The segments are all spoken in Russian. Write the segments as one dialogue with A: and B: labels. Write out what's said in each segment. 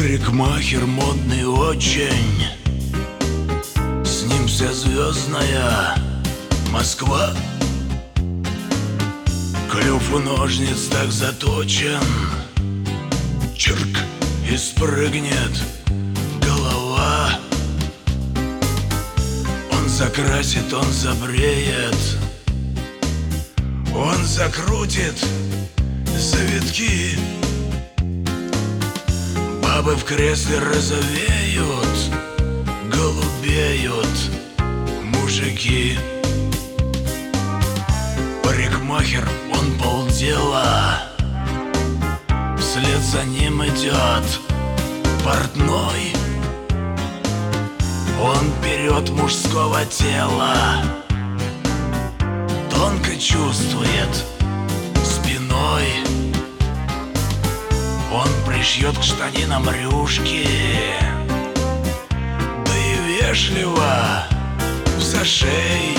A: Парикмахер модный очень, с ним вся звездная Москва. Клюв у ножниц так заточен, чирк, и спрыгнет голова. Он закрасит, он забреет, он закрутит завитки. Бабы в кресле розовеют, голубеют мужики. Парикмахер, он полдела, вслед за ним идет портной. Он берет мужского тела, тонко чувствует спиной. Он пришьет к штанинам рюшки, да и вежливо в зашей.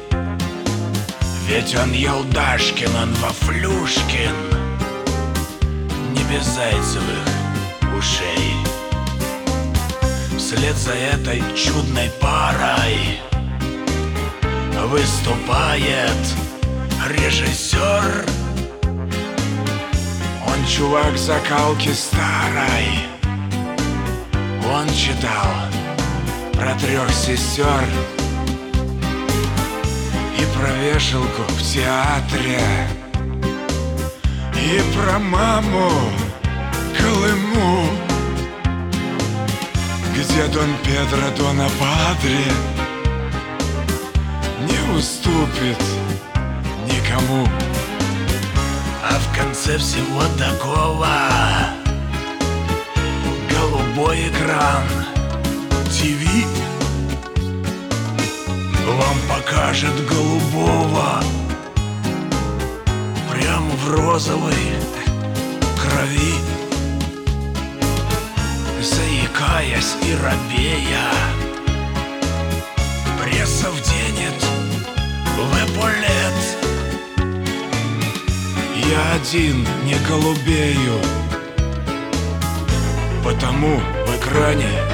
A: Ведь он Елдашкин, он Вафлюшкин, не без зайцевых ушей. Вслед за этой чудной парой выступает режиссер. Он чувак закалки старой, он читал про 3 сестер и про вешалку в театре, и про маму Колыму, где Дон Педро Дона Падре не уступит никому. А в конце всего такого голубой экран ТВ вам покажет голубого прямо в розовой крови. Заикаясь и робея, пресса вденет в эполет. Я один не голубею, потому в экране